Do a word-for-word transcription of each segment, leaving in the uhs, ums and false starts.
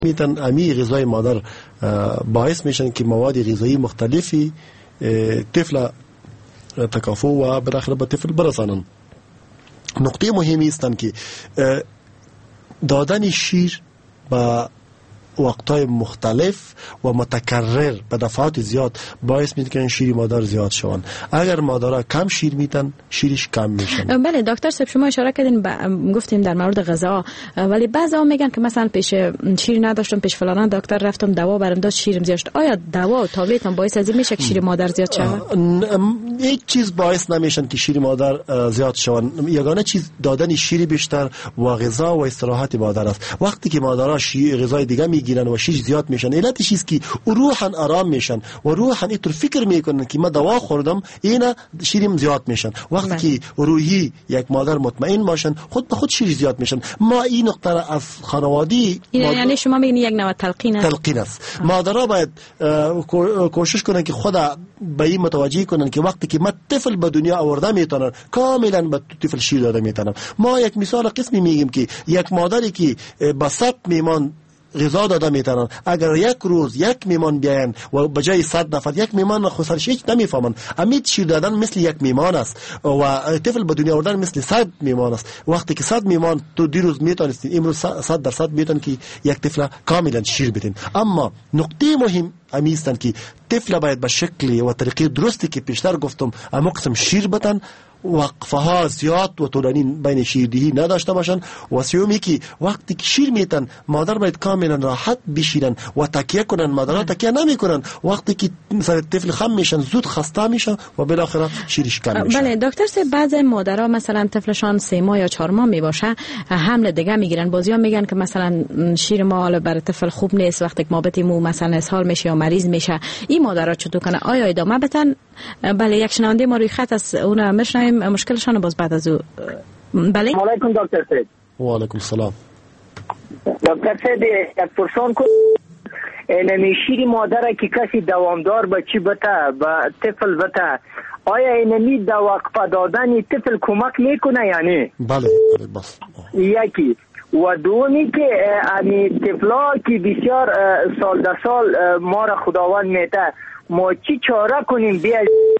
میتن امی غذای مادر باعث میشن که مواد غذایی مختلفی طفل تکافو و بالاخره به طفل برسانن. نقطه مهمی استن که دادن شیر با وقتای مختلف و متکرر به دفعات زیاد باعث میشه که شیر مادر زیاد شون. اگر مادرها کم شیر میتن شیرش کم میشن. بله دکتر صاحب شما اشاره کردین ب... گفتیم در مورد غذا، ولی بعضا میگن که مثلا پیش شیر نداشتم پیش فلان دکتر رفتم دوا برام داد شیرم زیاد. آیا دوا و تابلت هم باعث از این میشه که شیر مادر زیاد شود؟ یک چیز باعث نمیشن که شیر مادر زیاد شون. یگانه چیز دادن شیر بیشتر و غذا و استراحت مادر است. وقتی که مادرها شیر غذای دیگه میگیرن و شیر زیاد میشن، علتش است که روحا آرام میشن و روحا اینطور فکر میکنن که ما دوا خوردم اینا شیرم زیاد میشن. وقتی من. که روحی یک مادر مطمئن باشن خود به خود شیر زیاد میشن. ما این نقطه از خانوادگی مادر... یعنی شما میگین یک نوع تلقین است. تلقین است. مادرها باید کوشش کنن که خدا به این متوجه کنن که وقتی که ما طفل به دنیا آورده میتونن کاملا به طفل شیر داده میتونن. ما یک مثال قسمی میگیم که یک مادری که به صد میمان غذا داده میتونن، اگر یک روز یک میمان بیاین و بجای صد نفر یک میمان خسرش هیچ نمیفهمن. امید شیر دادن مثل یک میمان است و طفل به دنیا آوردن مثل صد میمان است. وقتی که صد میمان تو دیروز میتونستی امروز صد درصد میتون که یک طفل کاملا شیر بدین. اما نقطه مهم امی استن که طفل باید به شکلی و طریقه درستی که پیشتر گفتم اما قسم شیر بدن، وقفه ها زیاد و طولانی بین شیردهی نداشته باشن. و سیومی که وقتی که شیر میتن مادر باید کاملا راحت بشیرن و تکیه کنن. مادرها تکیه نمی کنن. وقتی که سر طفل خم میشن زود خسته میشن و بالاخره شیرش کم میشه. بله دکتر صاحب بعضی مادرها مثلا طفلشان سه ماه یا چهار ماه میباشه حمل دیگه میگیرن، بازیا میگن که مثلا شیر ما حالا برای طفل خوب نیست وقتی که ما بتیم مثلا اسهال میشه یا مریض میشه. این مادرها چطور کنه؟ آیا ادامه بدن؟ بله یک شنونده ما روی خط است، اون میشنویم مشکلشان باز بعد از او. بله علیکم دکتر صاحب. و علیکم السلام. دکتر صاحب یک پرسان کو اینمی شیر مادر که کسی دوامدار بچی بته با طفل بته، آیا اینمی دو وقت دادن طفل کمک میکنه یعنی؟ بله بس یکی و دومی که امی طفلا که بسیار سال در سال ما را خداوند میته، ما چی چاره کنیم؟ بیا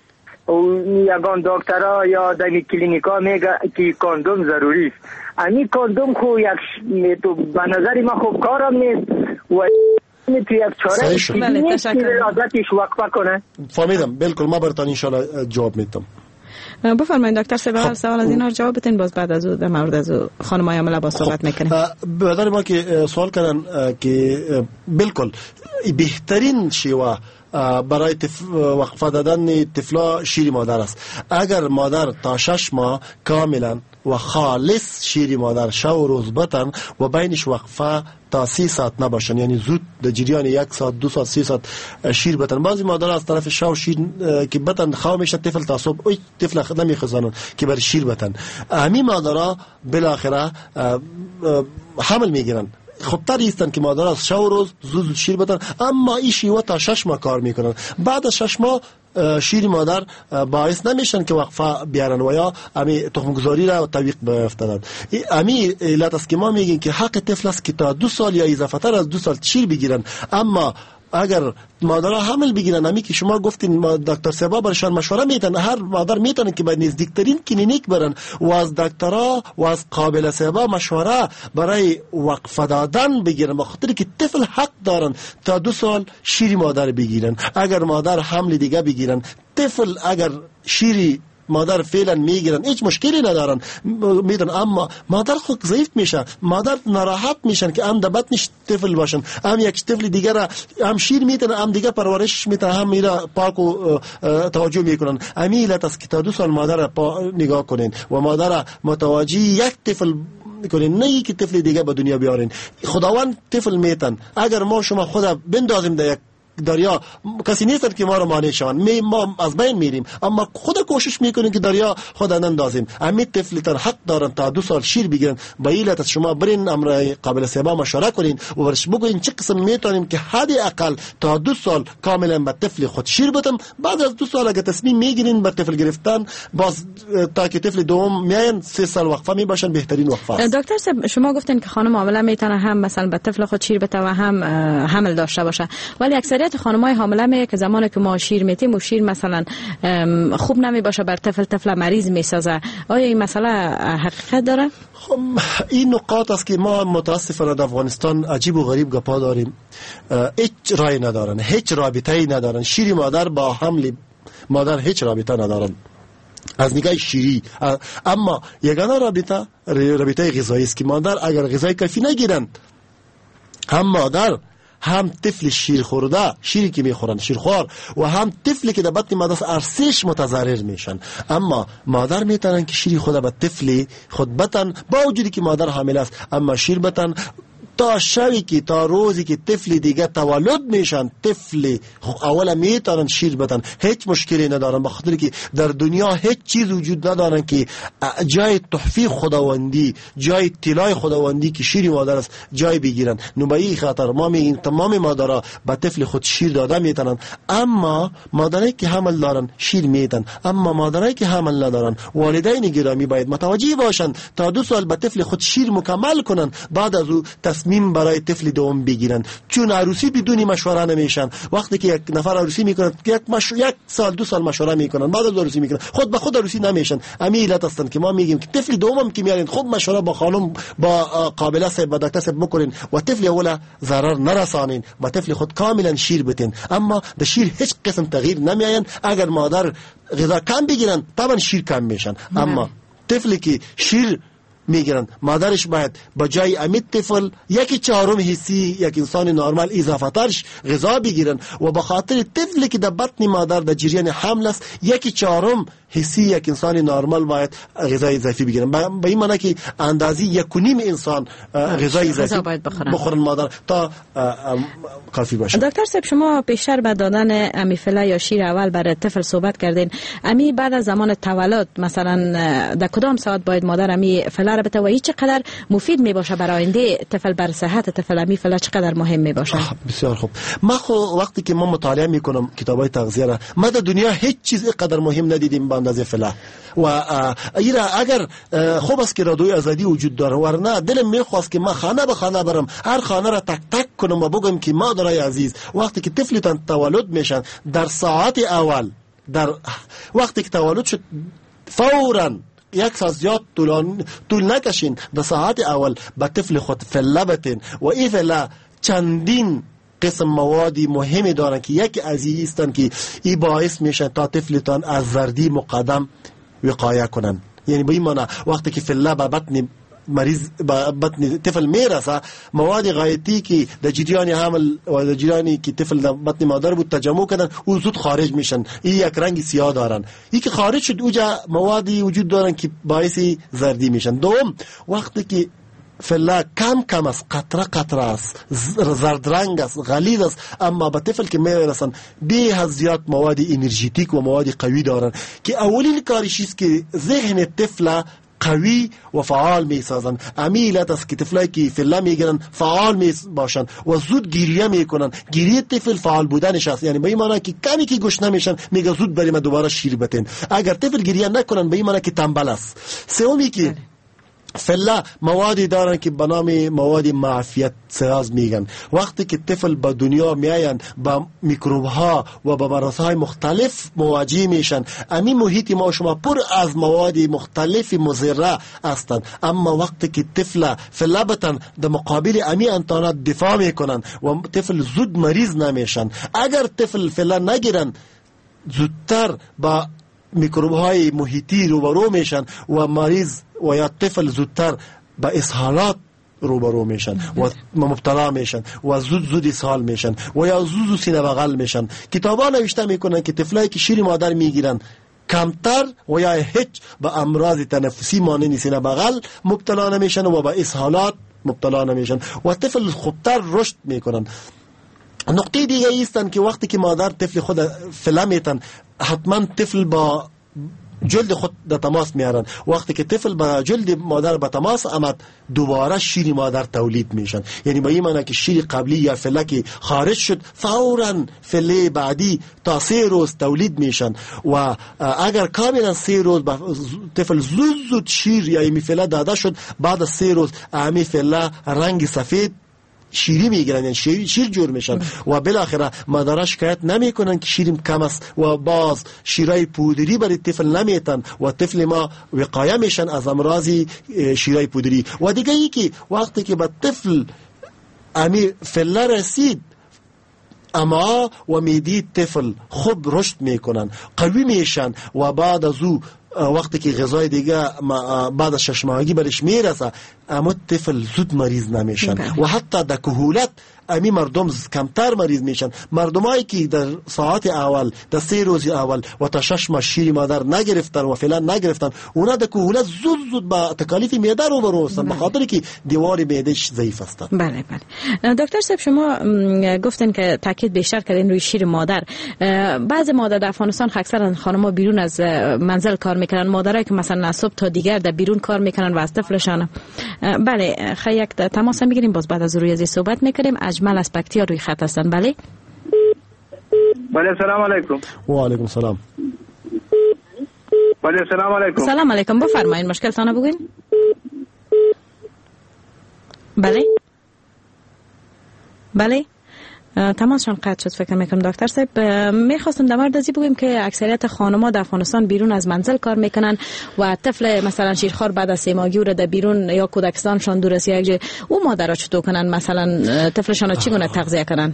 یگان دکترها یا دمی کلینیکا میگه که کاندوم ضروری است. امی کاندوم خو یک تو به نظر ما خوب کارم نیست و تو یک چاره نیست که عادتش وقفه کنه. فهمیدم بالکل. ما براتون ان شاء الله جواب میدم. بفرمایید دکتر صاحب سوال از اینا جواب بدین، باز بعد از او در مورد از خانم عامله با صحبت میکنیم. به نظر ما که سوال کردن که بالکل بهترین شیوه برای وقفه دادن طفلا شیر مادر است. اگر مادر تا شش ماه کاملا و خالص شیر مادر شو روز بتن و بینش وقفه تا سی ساعت نباشن، یعنی زود در جریان یک ساعت دو ساعت سی ساعت شیر بتن. بعضی مادر از طرف شو شیر که بتن خواه میشه طفل تا صبح اوی طفل نمیخزانن که برای شیر بتن. همین مادرها بالاخره حمل میگیرن. خودتر ایستن که مادر از شو روز زود زود شیر بدن، اما این شیوه تا شش ماه کار میکنن. بعد از شش ماه شیر مادر باعث نمیشن که وقفه بیارن و یا امی تخم گذاری را تعویق بیفتند. امی علت است که ما میگیم که حق طفل است که تا دو سال یا اضافه تر از دو سال شیر بگیرن. اما اگر مادرها حمل بگیرن، همی که شما گفتین دکتر صاحب برشان مشوره میتن، هر مادر میتونه که به نزدیکترین کلینیک برن و از دکترها و از قابل صاحب مشوره برای وقفه دادن بگیرن، بخاطر که طفل حق دارن تا دو سال شیر مادر بگیرن. اگر مادر حمل دیگه بگیرن، طفل اگر شیری مادر فعلا میگیرن هیچ مشکلی ندارن میدن، اما مادر خود ضعیف میشه، مادر ناراحت میشن که هم در بطنش طفل باشن، هم یک طفل دیگر را هم شیر میتن هم دیگر پرورش میتن، هم میره پاک و توجه میکنن. همین علت است که تا دو سال مادر را نگاه کنین و مادر متوجه یک طفل کنین، نه یک طفل دیگه به دنیا بیارین. خداوند طفل میتن. اگر ما شما خدا بندازیم در یک دریا کسی نیست که ما رو مانع شوند، می ما از بین میریم، اما خود کوشش میکنیم که دریا خود نندازیم. همین طفل تر حق دارن تا دو سال شیر بگیرن. با این علت شما برین امر قابل استعمال مشوره کنین و برش بگوین چه قسم میتونیم که حد اقل تا دو سال کاملا به طفل خود شیر بدم. بعد از دو سال اگه تصمیم میگیرین به طفل گرفتن، باز تا که طفل دوم میاین سه سال وقفه میباشن، بهترین وقفه است. دکتر صاحب شما گفتین که خانم حامله میتونه هم مثلا به طفل خود شیر بده و هم حمل داشته باشه، ولی اکثریت خانم‌های حامله میگه که زمانی که ما شیر میتیم و شیر مثلا خوب نمی باشه بر طفل، طفل مریض میسازه. آیا این مسئله حقیقت داره؟ خب این نقاط است که ما متاسفانه در افغانستان عجیب و غریب گپا داریم. هیچ رای ندارن، هیچ رابطه‌ای ندارن. شیر مادر با حمل مادر هیچ رابطه ندارن از نگاه شیری. اما یگانه رابطه رابطه غذایی است که مادر اگر غذای کافی نگیرن، هم مادر هم طفل شیر خورده، شیری که میخورن شیرخوار، و هم طفلی که در بطن مادر ارسش متضرر میشن. اما مادر میتونن که شیر خود به طفل خود بتن با وجودی که مادر حامل است، اما شیر بتن تا شبی که تا روزی که طفل دیگه تولد میشن، طفل اولا میتونن شیر بدن، هیچ مشکلی ندارن، بخاطر که در دنیا هیچ چیز وجود ندارن که جای تحفه خداوندی، جای طلای خداوندی که شیر مادر است جای بگیرن. نو به این خاطر ما میگیم تمام مادرها به طفل خود شیر داده میتونن، اما مادرایی که حمل دارن شیر میتن، اما مادرایی که حمل ندارن والدین گرامی باید متوجه باشن تا دو سال به طفل خود شیر مکمل کنن، بعد از او تصمیم برای طفل دوم بگیرن. چون عروسی بدون مشوره نمیشن. وقتی که یک نفر عروسی میکنن یک مش... یک سال دو سال مشوره میکنن، بعد از عروسی میکنن خود به خود عروسی نمیشن. همین علت هستن که ما میگیم که طفل دوم که میارین خود مشوره با خانم با قابله صاحب با دکتر صاحب بکنین و طفل اولا ضرر نرسانین و طفل خود کاملا شیر بتین. اما در شیر هیچ قسم تغییر نمیاین. اگر مادر غذا کم بگیرن طبعا شیر کم میشن، اما طفلی که شیر میگیرن مادرش باید با جای امید طفل یکی چهارم حسی یک انسان نرمال اضافه ترش غذا بگیرن و به خاطر طفلی که در بطن مادر در جریان حمل است یکی چهارم حسی یک انسان نرمال باید غذای اضافی بگیرن. به این معنی که اندازی یک و نیم انسان غذای اضافی باید بخورن. بخورن مادر تا کافی باشه. دکتر صاحب شما پیشتر به دادن امیفله یا شیر اول برای طفل صحبت کردین. امی بعد از زمان تولد مثلا در کدام ساعت باید مادر امی فله را بده و این چقدر مفید می باشه برای آینده طفل، بر صحت طفل امیفله چقدر مهم می باشه؟ بسیار خوب. ما خو وقتی که ما مطالعه میکنم کتابای تغذیه را، ما در دنیا هیچ چیز اینقدر مهم ندیدیم به اندازه فله. و ایرا اگر خوب است که رادیوی آزادی وجود داره، ورنه دلم میخواست که ما خانه به خانه برم، هر خانه را تک تک کنم و بگم که مادرای عزیز وقتی که طفلتان تولد میشن در ساعت اول، در وقتی که تولد شد فوراً یک ساعت زیاد طول, طول نکشین، در ساعت اول به طفل خود فله بتین و این فله چندین قسم موادی مهمی دارن که یکی از این هستن که این باعث میشن تا طفلتان از زردی مقدم وقایه کنن. یعنی به این معنی وقتی که فله به بطن مریض به بطن طفل میرسه، مواد غایتی که در جریان حمل و در جریانی که طفل در بطن مادر بود تجمع کردن او زود خارج میشن، این یک رنگ سیاه دارن. این که خارج شد اوجا موادی وجود دارن که باعث زردی میشن. دوم وقتی که فله کم کم است، قطره قطره است، زرد رنگ است، غلیظ است، اما به طفل که میرسن به از زیاد مواد انرژیتیک و مواد قوی دارن که اولین کارش است که ذهن طفل قوی و فعال می سازن. امیلت است که طفلایی که فله میگیرن فعال می باشن و زود گریه میکنن. گریه طفل فعال بودنش است. یعنی به این معنی که کمی که گوش نمیشن میگه زود بریم دوباره شیر بتین. اگر طفل گریه نکنن به این معنی که تنبل است. سومی که فله موادی دارن که به نام مواد معافیت ساز میگن. وقتی که طفل به دنیا میاین با میکروب ها و با مرضهای مختلف مواجه میشن، امی محیط ما شما پر از مواد مختلف مضره هستند، اما وقتی که طفل فله بتن در مقابل امی انتانات دفاع میکنن و طفل زود مریض نمیشن. اگر طفل فله نگیرن زودتر با میکروب های محیطی روبرو میشن و مریض و یا طفل زودتر به اسهالات روبرو میشن و مبتلا میشن و زود زود اسهال میشن و یا زود زود سینه بغل میشن. کتابا نوشته میکنن که طفلایی که شیر مادر میگیرن کمتر و یا هیچ به امراض تنفسی مانند سینه بغل مبتلا نمیشن و به اسهالات مبتلا نمیشن و طفل خوبتر رشد میکنن. نقطه دیگه ایستن که وقتی که مادر طفل خود فله میتن حتما طفل با جلد خود در تماس میارن. وقتی که طفل با جلد مادر به تماس آمد دوباره شیر مادر تولید میشن. یعنی با این معنی که شیر قبلی یا فله که خارج شد فوراً فله بعدی تا سه روز تولید میشن و اگر کاملا سه روز طفل زود زود شیر یا این فله داده شد بعد از سه روز امی فله رنگ سفید شیری میگیرن، یعنی شیر, شیر جور میشن و بالاخره مادرها شکایت نمیکنن که شیرم کم است و باز شیرای پودری برای طفل نمیتن و طفل ما وقایه میشن از امراض شیرای پودری. و دیگه ای که وقتی که به طفل امی فله رسید اما و میدی طفل خوب رشد میکنن، قوی میشن و بعد از او وقتی که غذای دیگه بعد از شش ماهگی برش میرسه اما طفل زود مریض نمیشن و حتی در کهولت امی مردم کمتر مریض میشن. مردمایی که در ساعت اول در سه روز اول و تا شش ماه شیر مادر نگرفتن و فعلا نگرفتن اونا در کهولت زود زود با تکالیف معده روبرو هستن به خاطر که دیوار معدهش ضعیف هستن. بله بله. دکتر صاحب شما گفتن که تاکید بیشتر کردین روی شیر مادر. بعض مادر در افغانستان اکثرا خانم‌ها بیرون از منزل کار میکنن، مادرایی که مثلا از صبح تا دیگر در بیرون کار میکنن و از طفلشان. بله خیلی یک تماس میگیریم باز بعد از روی از صحبت میکنیم. اجمل از پکتیا روی خط هستن. بله بله سلام علیکم. و علیکم سلام. بله سلام علیکم. سلام علیکم. بفرمایید مشکلتان بگوین. بله بله تماسشان قطع شد فکر میکنم دکتر صاحب. میخواستم در مورد ازی بگیم که اکثریت خانم‌ها در افغانستان بیرون از منزل کار میکنن و طفل مثلا شیرخوار بعد از سه ماهگی رو در بیرون یا کودکستانشان دور از یک جای او مادرها چطور کنن مثلا طفلشان رو چگونه تغذیه کنن؟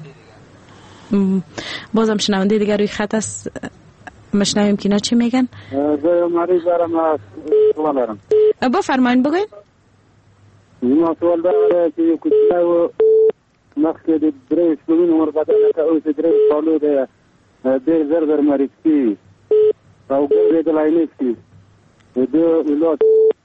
بازم شنونده دیگر روی خط است مشنویم که اینا چی میگن. مریض دارم سوال دارم. بفرمایید بگوین. ما سوال دارم که کوچه مخکې د درې شپږونو عمر بدله که اوس درې کالو دی ډېر زر زر مریض کېږي او ګرځېدلی نه شي د علاج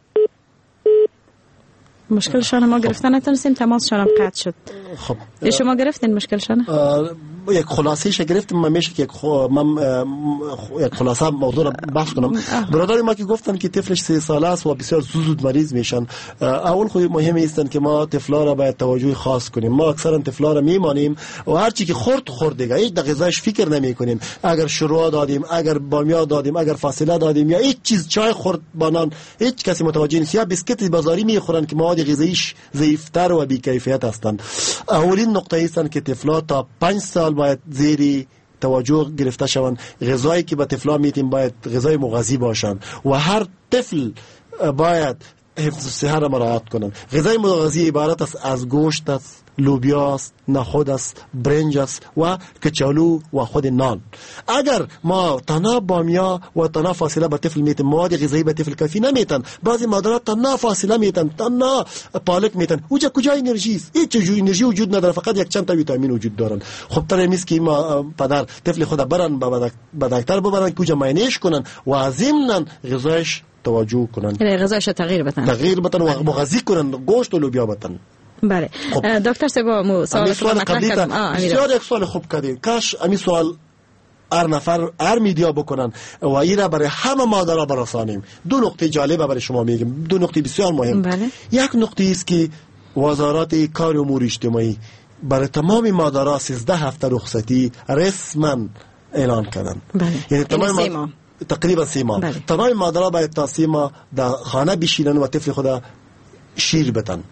مشکلشان ما گرفتن نتونستیم تماسشان هم قطع شد. خب شما گرفتین مشکلشان؟ یک خلاصه‌اش گرفتم. من میشه که یک خو... من یک خلاصه موضوع رو بحث کنم. برادر ما که گفتن که طفلش سه ساله است و بسیار زود زود مریض میشن، اول خود مهم است که ما طفلا را باید توجه خاص کنیم. ما اکثرا طفلا را میمانیم و هر چی که خورد خورد دیگه هیچ در غذاش فکر نمی کنیم. اگر شوروا دادیم، اگر بامیه دادیم، اگر فاصله دادیم یا هیچ چیز چای خورد بانان هیچ کسی متوجه نیست. یا بیسکیت بازاری میخورن که مواد غذاییش ضعیفتر و بی‌کیفیت هستند. اولین نقطه است که طفلا تا پنج سال باید زیر توجه گرفته شوند. غذایی که به طفلا میتیم باید غذای مغذی باشند و هر طفل باید حفظ صحت را مراعات کنند. غذای مغذی عبارت است از گوشت است، لوبیا است، نخود است، برنج است و کچالو و خود نان. اگر ما تنها بامیه و تنها فاصله به طفل میتیم، مواد غذایی به طفل کافی نمیتن. بعضی مادرات تنها فاصله میتن، تنها پالک میتن. اوجا کجا انرژی است؟ هیچ جو انرژی وجود نداره، فقط یک چند تا ویتامین وجود دارن. خب تر میست که ما پدر طفل خود برن به دکتر ببرن که اوجا معاینش کنن و ضمن غذایش توجه کنن، یعنی غذایش تغییر بدن تغییر بدن و مغذی کنن، گوشت و لوبیا بدن. بله دکتر سبا مو سوال قبلی تا بسیار یک سوال خوب کردین. کاش امی سوال هر نفر هر میدیا بکنن و این را برای همه مادرها برسانیم. دو نقطه جالبه برای شما میگم، دو نقطه بسیار مهم. بله. یک نقطه است که وزارت کار و امور اجتماعی برای تمام مادرها سیزده هفته رخصتی رسما اعلان کردن. بله. یعنی تمام تقریبا سه ماه. بله. تمام مادرها باید تا سه ماه در خانه بشینن و طفل خود شیر بدن.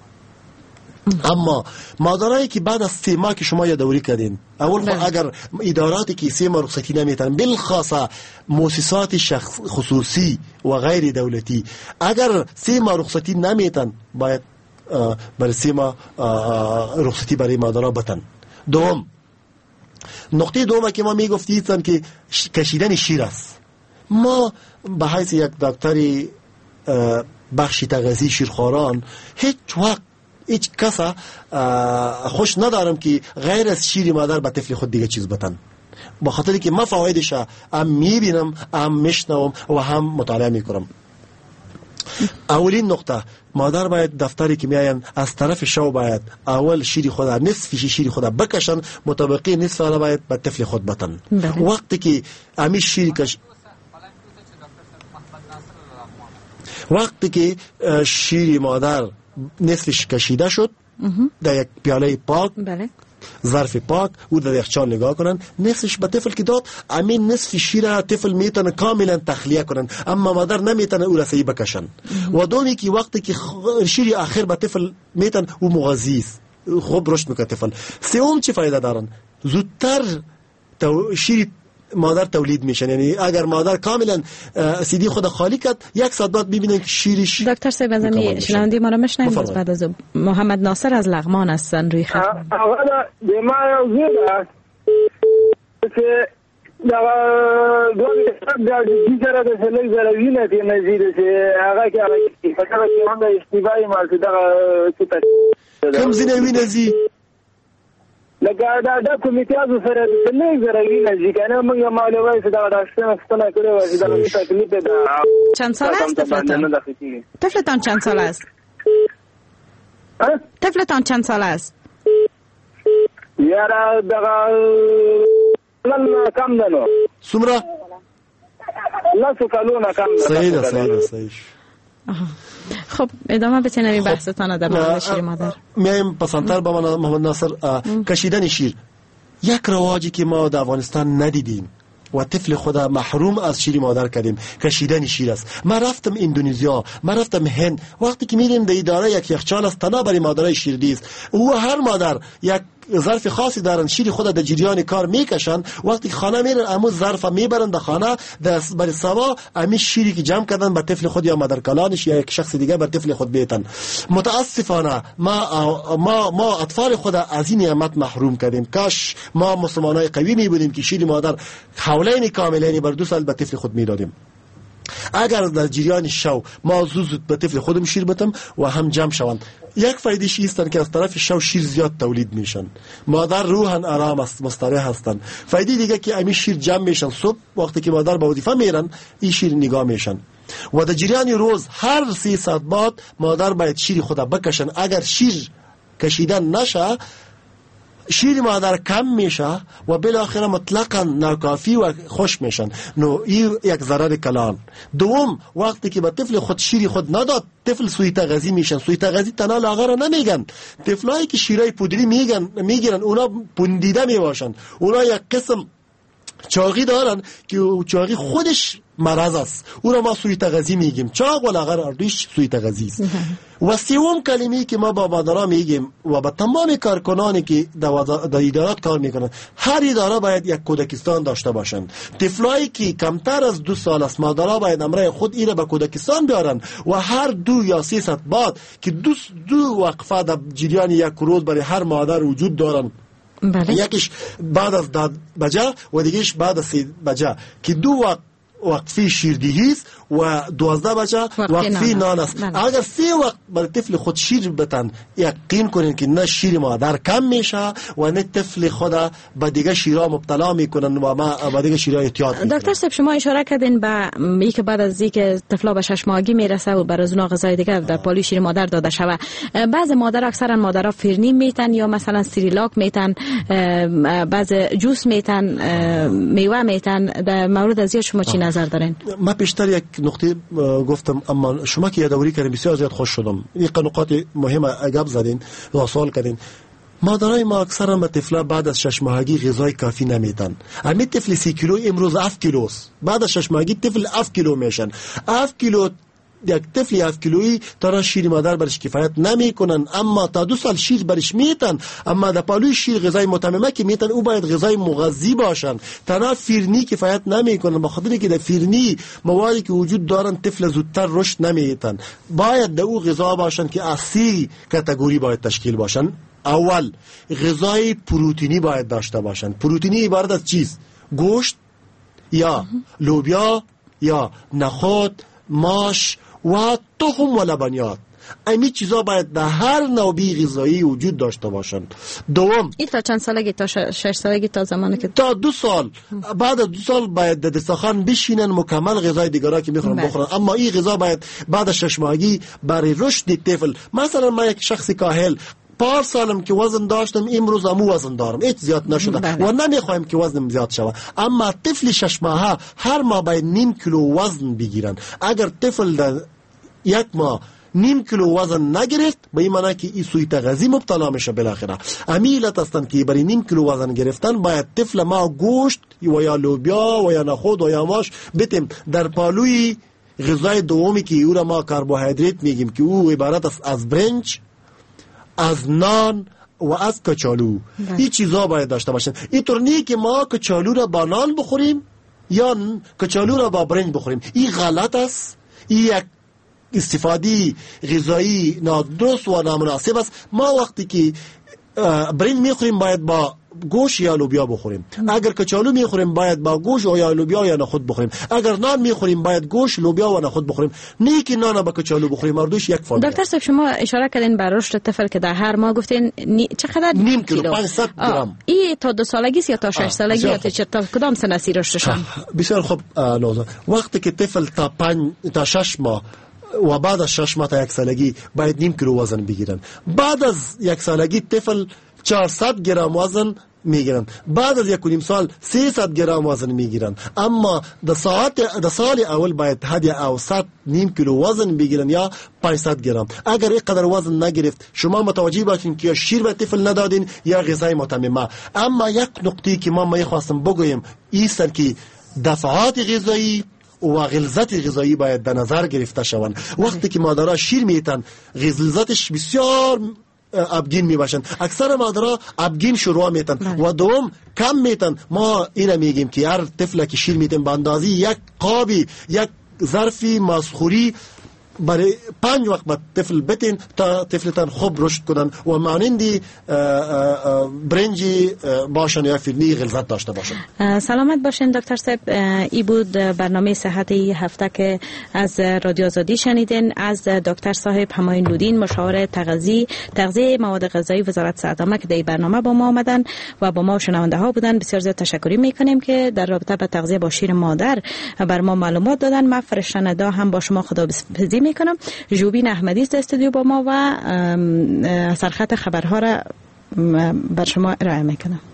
اما مادرایی که بعد از سه ماه که شما یادآوری کردین، اول خب اگر اداراتی که سه ماه رخصتی نمیتن، بالخاصه مؤسسات شخص خصوصی و غیر دولتی، اگر سه ماه رخصتی نمیتن باید برای سه ماه رخصتی برای مادرها بتن. دوم نقطه دوم که ما میگفتیم که کشیدن شیر است. ما به حیث یک دکتری بخش تغذیه شیرخواران هیچ وقت هیچ کسا خوش ندارم که غیر از شیر مادر به طفل خود دیگه چیز بتن، با خاطری که ما فوایدش هم میبینم، هم میشنوم و هم مطالعه میکنم. اولین نقطه، مادر باید دفتری که میاین از طرف شو باید اول شیر خود نصف شیر خود بکشن، مطابقی نصف را باید به طفل خود بتن. وقتی که امی شیر کش وقتی که شیر مادر نصفش کشیده شد در یک پیاله پاک، بله، ظرف پاک او در یخچال نگاه کنن، نصفش به طفل که داد، امین نصف شیر طفل میتونه کاملا تخلیه کنن، اما مادر نمیتونه او را صحیح بکشن. و دومی که وقتی که شیر آخر به طفل میتن او مغذی است، خوب رشد میکنه طفل. سوم چی فایده دارن؟ زودتر شیر مادر تولید میشن، یعنی اگر مادر کاملا سیدی خود خالی کرد یک ساعت بعد ببینن که شیرش. دکتر صاحب از می شنوندی ما را میشنویم. بعد از محمد ناصر از لغمان هستن روی خط. اولا به ما زیاد که دا دوی د دیجره د سلګ زروینه دی نزيد چې هغه کې هغه فکر کوي هم د اشتباهي مال چې دا کوم ځینې وینې زی لکه دا د کومیټه سره د سلګ زروینه چې کنه موږ معلومه چې دا راځنه ستنه کړو چې دا تکلیف ده. چند سال است طفلتان؟ طفلتان چند سال است؟ طفلتان چند سال است؟ یارا دغه لن کم دنو سمرا لسو کلونه کم دنو. صحیح ده صحیح ده صحیح. خب ادامه بتین این بحثتان در مورد شیر مادر. میایم پسندتر با محمد ناصر. کشیدن شیر یک رواجی که ما در افغانستان ندیدیم و طفل خدا محروم از شیر مادر کردیم. کشیدن شیر است. ما رفتم اندونزیا، ما رفتم هند، وقتی که میریم در اداره یک یخچال است تنها برای مادرای شیردی است، او هر مادر یک ظرف خاصی دارن، شیر خود در جریان کار میکشن، وقتی خانه میرن امو ظرف میبرن در خانه، دست بر سوا امی شیری که جمع کردن به طفل خود یا مادر کلانش یا یک شخص دیگه بر طفل خود بیتن. متاسفانه ما ما ما اطفال خود از این نعمت محروم کردیم. کاش ما مسلمانای قوی می بودیم که شیر مادر حولین کاملین بر دو سال به طفل خود میدادیم. اگر در جریان شو ما زود به طفل خودم شیر بتم و هم جمع شوند، یک فایدهش ایستن که از طرف شو شیر زیاد تولید میشن، مادر روحن آرام است، مستریح هستن. فایده دیگه که امی شیر جمع میشن، صبح وقتی که مادر به وظیفه میرن این شیر نگاه میشن و در جریان روز هر سی ساعت بعد مادر باید شیر خود بکشن. اگر شیر کشیدن نشه شیر مادر کم میشه و بالاخره مطلقا ناکافی و خوش میشن. نو این یک ضرر کلان. دوم وقتی که به طفل خود شیر خود نداد طفل سوی تغذی میشن. سوی تغذی تنها لاغر را نمیگن، طفلایی که شیرای پودری میگن میگیرن اونا پوندیده میباشن، اونا یک قسم چاقی دارن که چاقی خودش مرض است، او را ما سوی تغذی میگیم. چاق و لاغر اردوش سوی تغذی است. و سوم کلمه‌ای که ما با مادرها میگیم و با تمام کارکنانی که در ادارات کار میکنن، هر اداره باید یک کودکستان داشته باشند. طفلایی که کمتر از دو سال است مادرها باید امرای خود ایره به کودکستان بیارن و هر دو یا سه ساعت بعد که دو دو وقفه در جریان یک روز برای هر مادر وجود دارن، بله. یکیش بعد از داد بجا و دیگهش بعد از سی بجا که دو وقت وقفی شیردهی است و دوازده بچه وقفی نان است. اگر سه وقت برای طفل خود شیر بتن یقین کنین که نه شیر مادر کم میشه و نه طفل خود به دیگه شیرها مبتلا میکنن و ما به دیگه شیرها احتیاط میکنن. دکتر صاحب شما اشاره کردین به اینکه بعد از اینکه طفلا به شش ماهگی میرسه و برای از اون غذای دیگه در پالوی شیر مادر داده شوه، بعض مادر اکثرا مادرها فرنی میتن یا مثلا سریلاک میتن، بعض جوس میتن، میوه میتن. در مورد از شما چی نظر دارین؟ ما پیشتر یک نقطه گفتم اما شما که یادآوری کردین بسیار زیاد خوش شدم. این نقاط مهمه عقب زدین و سوال کردین. مادرای ما اکثرا به طفلا بعد از شش ماهگی غذای کافی نمیدن. همین طفل سی کیلو امروز هفت کیلوست، بعد از شش ماهگی طفل هفت کیلو میشن. هفت کیلو یک طفل هفت کیلویی تا شیر مادر برش کفایت نمی کنن، اما تا دو سال شیر برش میتن. اما در پالوی شیر غذای متممه که میتن او باید غذای مغذی باشن، تنها فیرنی کفایت نمی کنن، بخاطر که در فیرنی موادی که وجود دارن طفل زودتر رشد نمیتن. باید در او غذا باشن که از سی کاتگوری باید تشکیل باشن. اول غذای پروتئینی باید داشته باشن. پروتئینی عبارت از چیز؟ گوشت یا لوبیا یا نخود، ماش و تخم و لبنیات. امی چیزا باید در هر نوعی غذایی وجود داشته باشند. دوم، این تا چند سالگی؟ تا شش سالگی؟ تا زمانی که تا دو سال بعد از دو سال باید در دسترخوان بشینن مکمل غذای دیگرا که میخورن بخورن. اما این غذا باید بعد از شش ماهگی برای رشد طفل. مثلا من یک شخص کاهل پار سالم که وزن داشتم، امروز امو وزن دارم، هیچ زیاد نشده بله. و نمیخوایم که وزنم زیاد شود. اما طفل شش ماهه هر ماه باید نیم کیلو وزن بگیرن. اگر طفل در یک ماه نیم کیلو وزن نگرفت، به این معنی که این سوی تغذیه مبتلا میشه بالاخره. امیلت هستند که برای نیم کیلو وزن گرفتن باید طفل ما گوشت و یا لوبیا و یا نخود و یا ماش بتیم در پالوی غذای دومی که او را ما کربوهیدرات میگیم که او عبارت است از برنج، از نان و از کچالو. این چیزا باید داشته باشن. اینطور نیست که ما کچالو را با نان بخوریم یا کچالو را با برنج بخوریم. این غلط است. این یک استفاده غذایی نادرست و نامناسب است. ما وقتی که برنج میخوریم باید با گوشت یا لوبیا بخوریم. اگر کچالو میخوریم باید با گوشت یا لوبیا یا نخود بخوریم. اگر نان میخوریم باید گوشت، لوبیا و نخود بخوریم. نه که نان با کچالو بخوریم. اردوش یک فامیل. دکتر صاحب شما اشاره کردین بر رشد طفل که در هر ماه گفتین نی... چقدر؟ نیم کیلو، پانصد گرم. این تا دو سالگی است یا تا شش سالگی یا تا کدام سن است رشدشان؟ بسیار خوب نوزا. وقتی که طفل تا پنج تا شش ماه و بعد از شش ماه تا یک سالگی باید نیم کیلو وزن بگیرن. بعد از یک سالگی طفل چهارصد گرم وزن میگیرن. بعد از یک و نیم سال سیصد گرم وزن میگیرن. اما در ساعت در سال اول باید حد اوسط نیم کیلو وزن بگیرن یا پانصد گرم. اگر این قدر وزن نگرفت شما متوجه باشین که یا شیر به طفل ندادین یا غذای متممه. اما یک نکته که ما میخواستم بگویم ایست که دفعات غذایی و غلظت غذایی باید در نظر گرفته شوند. وقتی که مادرها شیر میتن غلظتش بسیار ابگین میباشن. اکثر مادرها ابگین شروع میتن و دوم کم میتن. ما اینا میگیم که هر طفل که شیر میتن به اندازه یک قابی یک ظرفی ماسخوری برای پنج وقت با طفل بتین تا طفلتان خوب رشد کنن و مانندی برنجی باشن یا فیلمی غلظت داشته باشن. سلامت باشین دکتر صاحب. ای بود برنامه صحت ای هفته که از رادیو آزادی شنیدین از دکتر صاحب همایون لودین، مشاور تغذیه تغذیه مواد غذایی وزارت صحت عامه که در برنامه با ما آمدن و با ما شنونده ها بودن. بسیار زیاد تشکری میکنیم که در رابطه با تغذیه با شیر مادر بر ما معلومات دادن. من فرشته ندا هم با شما خداحافظی میکنم. جوبین احمدی است استودیو با ما و سرخط خبرها را بر شما ارائه میکنم.